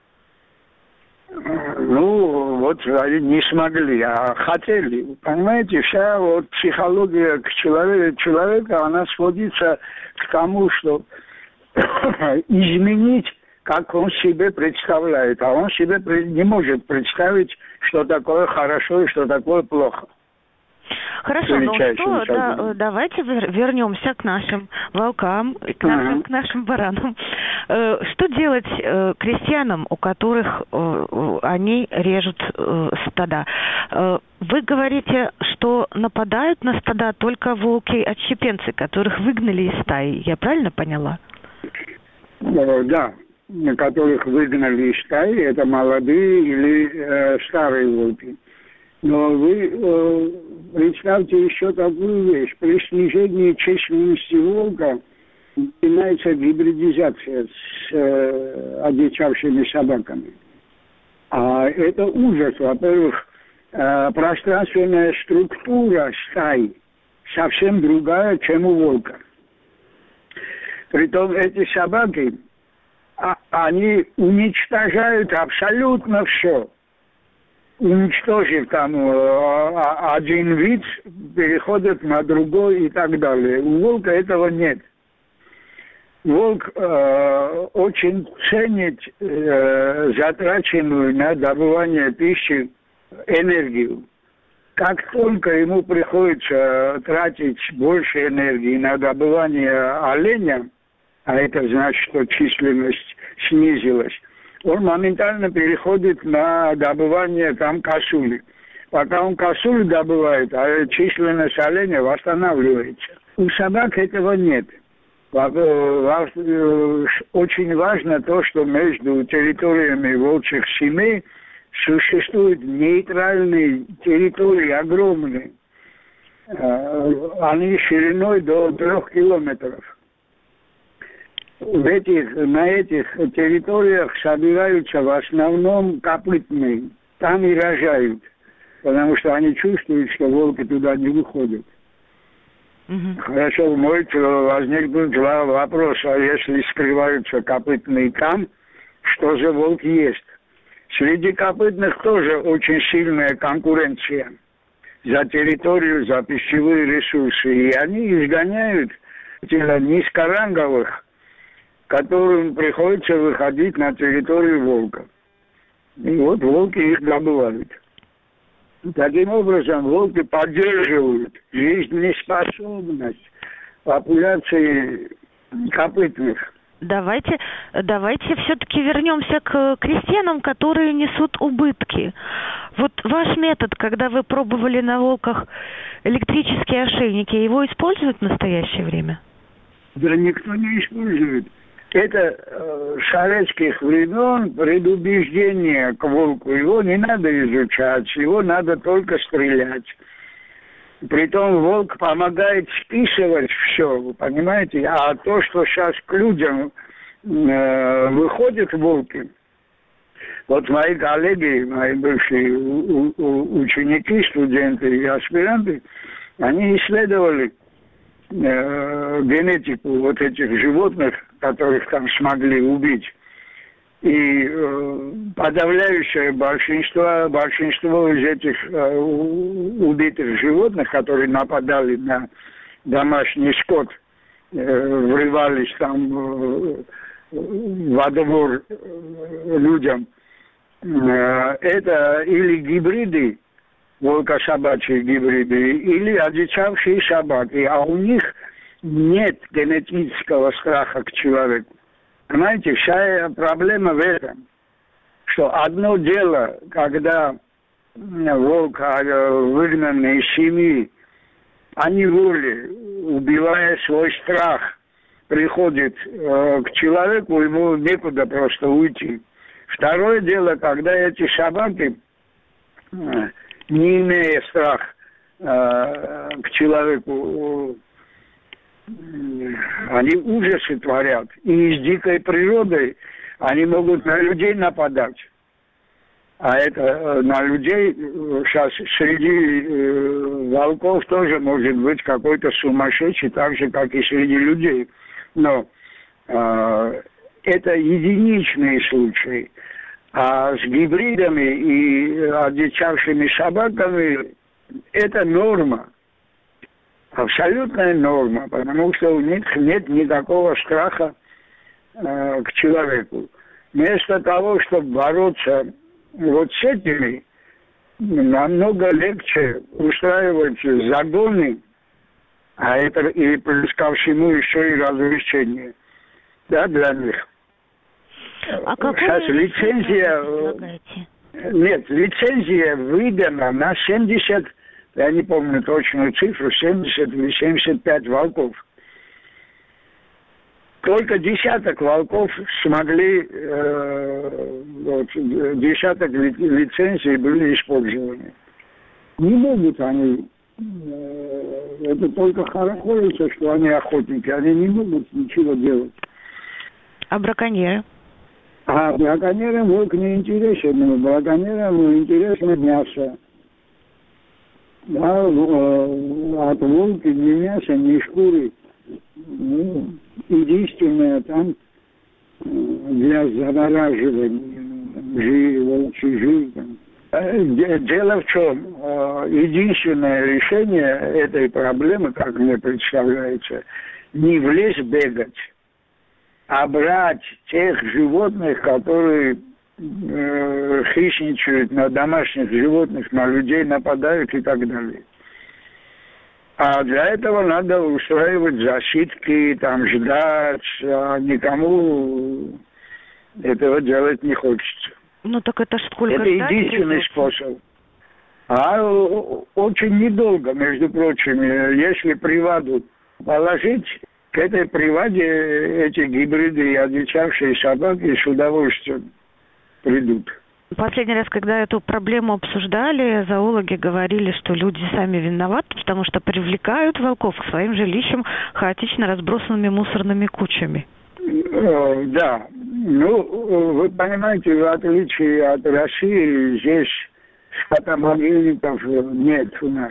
Ну, вот они не смогли, а хотели. Понимаете, вся вот психология к человеку, человека, она сводится к тому, что изменить, как он себе представляет. А он себе не может представить, что такое хорошо и что такое плохо. Хорошо, ну что, да, давайте вернемся к нашим волкам, к нашим, uh-huh. к нашим баранам. Что делать крестьянам, у которых они режут стада? Вы говорите, что нападают на стада только волки-отщепенцы, которых выгнали из стаи. Я правильно поняла? Да, которых выгнали из стаи, это молодые или э, старые волки. Но вы э, представьте еще такую вещь. При снижении численности волка начинается гибридизация с э, одичавшими собаками. А это ужас. Во-первых, э, пространственная структура стаи совсем другая, чем у волка. Притом эти собаки, а, они уничтожают абсолютно все. Уничтожив там а, один вид, переходят на другой и так далее. У волка этого нет. Волк э, очень ценит э, затраченную на добывание пищи энергию. Как только ему приходится тратить больше энергии на добывание оленя, а это значит, что численность снизилась, он моментально переходит на добывание там косули. Пока он косулю добывает, а численность оленя восстанавливается. У собак этого нет. Очень важно то, что между территориями волчьих семей существуют нейтральные территории огромные. Они шириной до трех километров. В этих, на этих территориях собираются в основном копытные. Там и рожают. Потому что они чувствуют, что волки туда не выходят. Mm-hmm. Хорошо, может возникнуть вопрос, а если скрываются копытные там, что за волк есть? Среди копытных тоже очень сильная конкуренция за территорию, за пищевые ресурсы. И они изгоняют низкоранговых, которым приходится выходить на территорию волка. И вот волки их добывают. Таким образом, волки поддерживают жизнеспособность популяции копытных. Давайте, давайте все-таки вернемся к крестьянам, которые несут убытки. Вот ваш метод, когда вы пробовали на волках электрические ошейники, его используют в настоящее время? Да никто не использует. Это э, советских времен предубеждение к волку. Его не надо изучать, его надо только стрелять. Притом волк помогает списывать все, вы понимаете? А то, что сейчас к людям э, выходят волки, вот мои коллеги, мои бывшие у, у, ученики, студенты и аспиранты, они исследовали э, генетику вот этих животных, которых там смогли убить. И э, подавляющее большинство, большинство из этих э, убитых животных, которые нападали на домашний скот, э, врывались там э, во двор э, людям, э, это или гибриды, волко-собачьи гибриды, или одичавшие собаки, а у них нет генетического страха к человеку. Понимаете, вся проблема в этом, что одно дело, когда волк, выгнанный из семьи, по неволе, убивая свой страх, приходит э, к человеку, ему некуда просто уйти. Второе дело, когда эти собаки, э, не имея страх э, к человеку, они ужасы творят. И с дикой природой они могут на людей нападать. А это на людей сейчас среди э, волков тоже может быть какой-то сумасшедший, так же, как и среди людей. Но э, это единичные случаи. А с гибридами и одичавшими собаками это норма. Абсолютная норма, потому что у них нет никакого страха э, к человеку. Вместо того, чтобы бороться вот с этими, намного легче устраивать загоны, а это и плюс ко всему еще и развлечения, да, для них. А сейчас лицензия... Нет, лицензия выдана на семьдесят... Я не помню точную цифру, семьдесят или семьдесят пять волков. Только десяток волков смогли, э, вот, десяток ли, лицензий были использованы. Не могут они, э, это только хорохорится, что они охотники, они не могут ничего делать. А браконьеры? А браконьерам волк не интересен, но браконьерам интересно мясо. Да, от волка ни мяса, ни шкуры. Ну, единственное там для замораживания жир, волчий жир. Там. Дело в чем? Единственное решение этой проблемы, как мне представляется, не в лес бегать, а брать тех животных, которые э, хищничают на домашних животных, на людей нападают и так далее. А для этого надо устраивать засидки, там ждать, а никому этого делать не хочется. Ну так это ж сколько Это ждать единственный придется? способ. А очень недолго, между прочим, если приваду положить, к этой приваде эти гибриды и одичавшие собаки с удовольствием придут. Последний раз, когда эту проблему обсуждали, зоологи говорили, что люди сами виноваты, потому что привлекают волков к своим жилищам хаотично разбросанными мусорными кучами. Да. Ну, вы понимаете, в отличие от России, здесь скотомогильников нет у нас.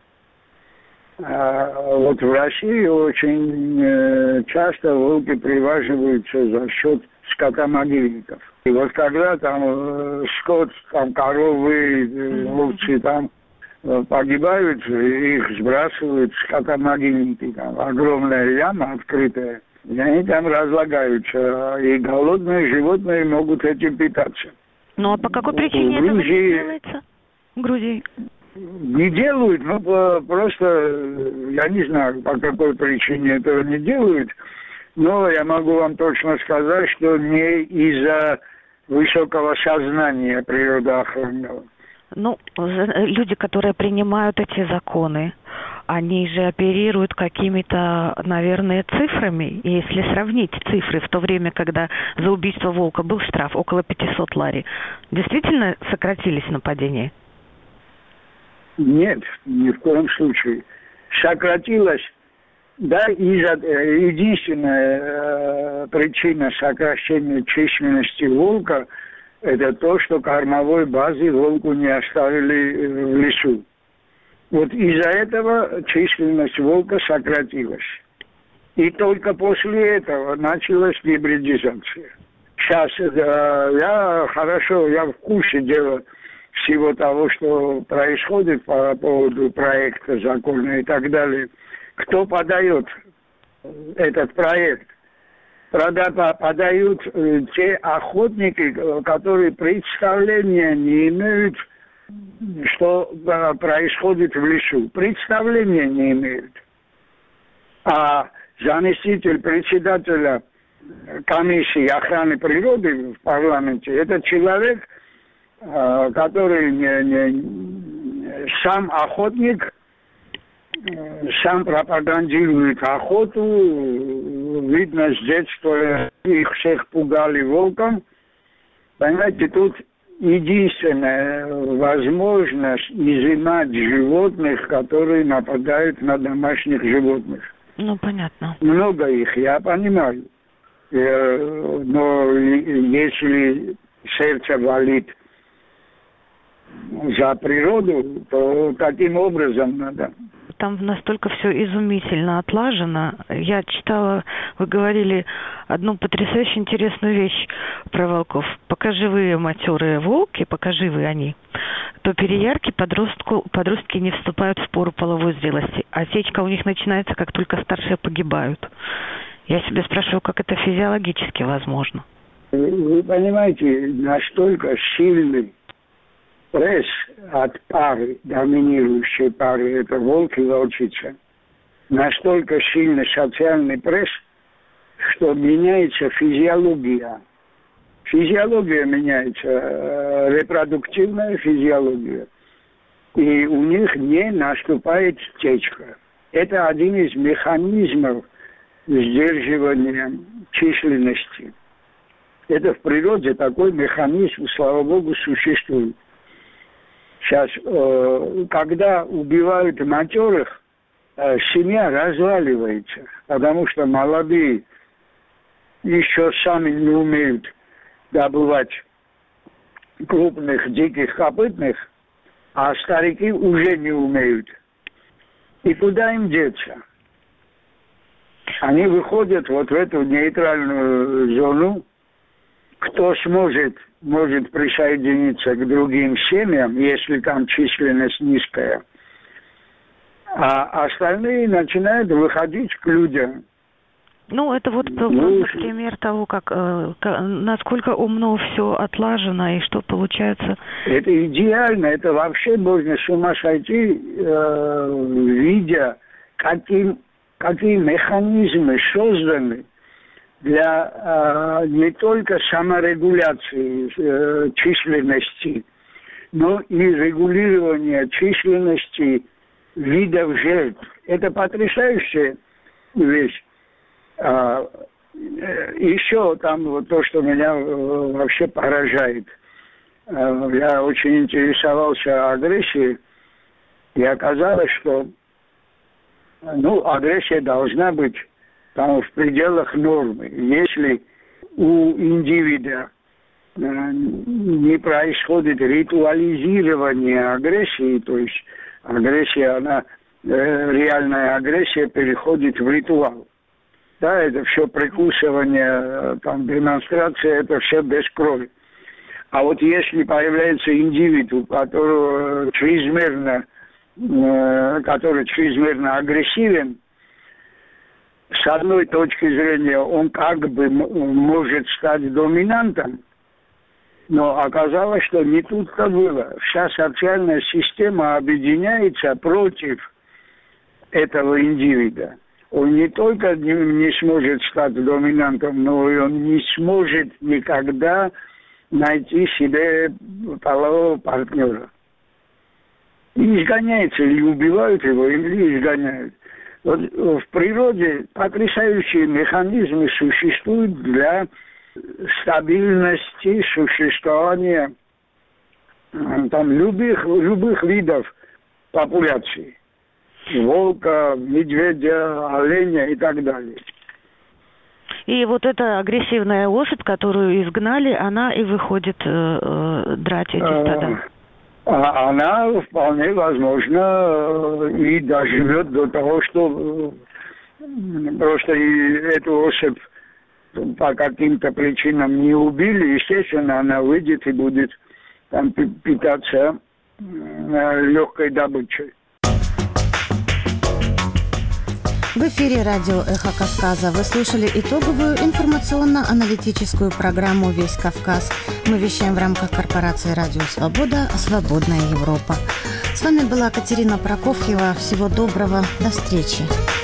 А вот в России очень часто волки приваживаются за счет скотомогильников. И вот когда там скот, там коровы, овцы там погибают, их сбрасывают в скотомогильники. Там огромная яма открытая, и они там разлагаются. И голодные животные могут этим питаться. Ну а по какой причине это не делается в Грузии? Не делают, ну просто, я не знаю, по какой причине этого не делают, но я могу вам точно сказать, что не из-за высокого сознания природоохранного. Ну, люди, которые принимают эти законы, они же оперируют какими-то, наверное, цифрами. И если сравнить цифры в то время, когда за убийство волка был штраф около пятьсот лари, действительно сократились нападения? Нет, ни в коем случае. Сократилось, да, из-за единственная э, причина сокращения численности волка – это то, что кормовой базы волку не оставили в лесу. Вот из-за этого численность волка сократилась. И только после этого началась гибридизация. Сейчас э, я хорошо, я в курсе дела всего того, что происходит по поводу проекта закона и так далее. Кто подает этот проект? Подают э, те охотники, которые представления не имеют, что э, происходит в лесу. Представления не имеют. А заместитель председателя комиссии охраны природы в парламенте, это человек, э, который не, не, сам охотник, э, сам пропагандирует охоту. Видно с детства их всех пугали волком. Понимаете, тут единственная возможность изымать животных, которые нападают на домашних животных. Ну, понятно. Много их, я понимаю. Но если сердце болит за природу, то таким образом надо. Там настолько все изумительно отлажено. Я читала, вы говорили одну потрясающе интересную вещь про волков. Пока живые матерые волки, пока живы они, то переярки подростку, подростки не вступают в пору половой зрелости. Осечка у них начинается, как только старшие погибают. Я себя спрашиваю, как это физиологически возможно? Вы понимаете, настолько сильный пресс от пары, доминирующей пары, это волк и волчица, настолько сильный социальный пресс, что меняется физиология. Физиология меняется, репродуктивная физиология. И у них не наступает течка. Это один из механизмов сдерживания численности. Это в природе такой механизм, слава богу, существует. Сейчас, э, когда убивают матерых, э, семья разваливается, потому что молодые еще сами не умеют добывать крупных диких копытных, а старики уже не умеют. И куда им деться? Они выходят вот в эту нейтральную зону. Кто сможет, может присоединиться к другим семьям, если там численность низкая. А остальные начинают выходить к людям. Ну, это вот ну, просто пример того, как, э, как насколько умно все отлажено и что получается. Это идеально, это вообще можно с ума сойти, э, видя, каким, какие механизмы созданы для э, не только саморегуляции э, численности, но и регулирования численности видов жертв. Это потрясающая вещь. А, э, еще там вот то, что меня э, вообще поражает. Э, я очень интересовался агрессией, и оказалось, что ну, агрессия должна быть там в пределах нормы. Если у индивида э, не происходит ритуализирование агрессии, то есть агрессия, она, э, реальная агрессия переходит в ритуал. Да, это все прикусывание, там, демонстрация, это все без крови. А вот если появляется индивид, который чрезмерно, э, который чрезмерно агрессивен, с одной точки зрения он как бы может стать доминантом, но оказалось, что не тут-то было. Вся социальная система объединяется против этого индивида. Он не только не, не сможет стать доминантом, но и он не сможет никогда найти себе полового партнера. И изгоняется, или убивают его, или изгоняют. Вот в природе потрясающие механизмы существуют для стабильности существования там, любых, любых видов популяции. Волка, медведя, оленя и так далее. И вот эта агрессивная лошадь, которую изгнали, она и выходит э, э, драть эти стада. Она вполне возможно и доживет до того, что просто и эту особь по каким-то причинам не убили, естественно, она выйдет и будет там питаться легкой добычей. В эфире радио «Эхо Кавказа» вы слушали итоговую информационно-аналитическую программу «Весь Кавказ». Мы вещаем в рамках корпорации «Радио Свобода. Свободная Европа». С вами была Катерина Прокофьева. Всего доброго. До встречи.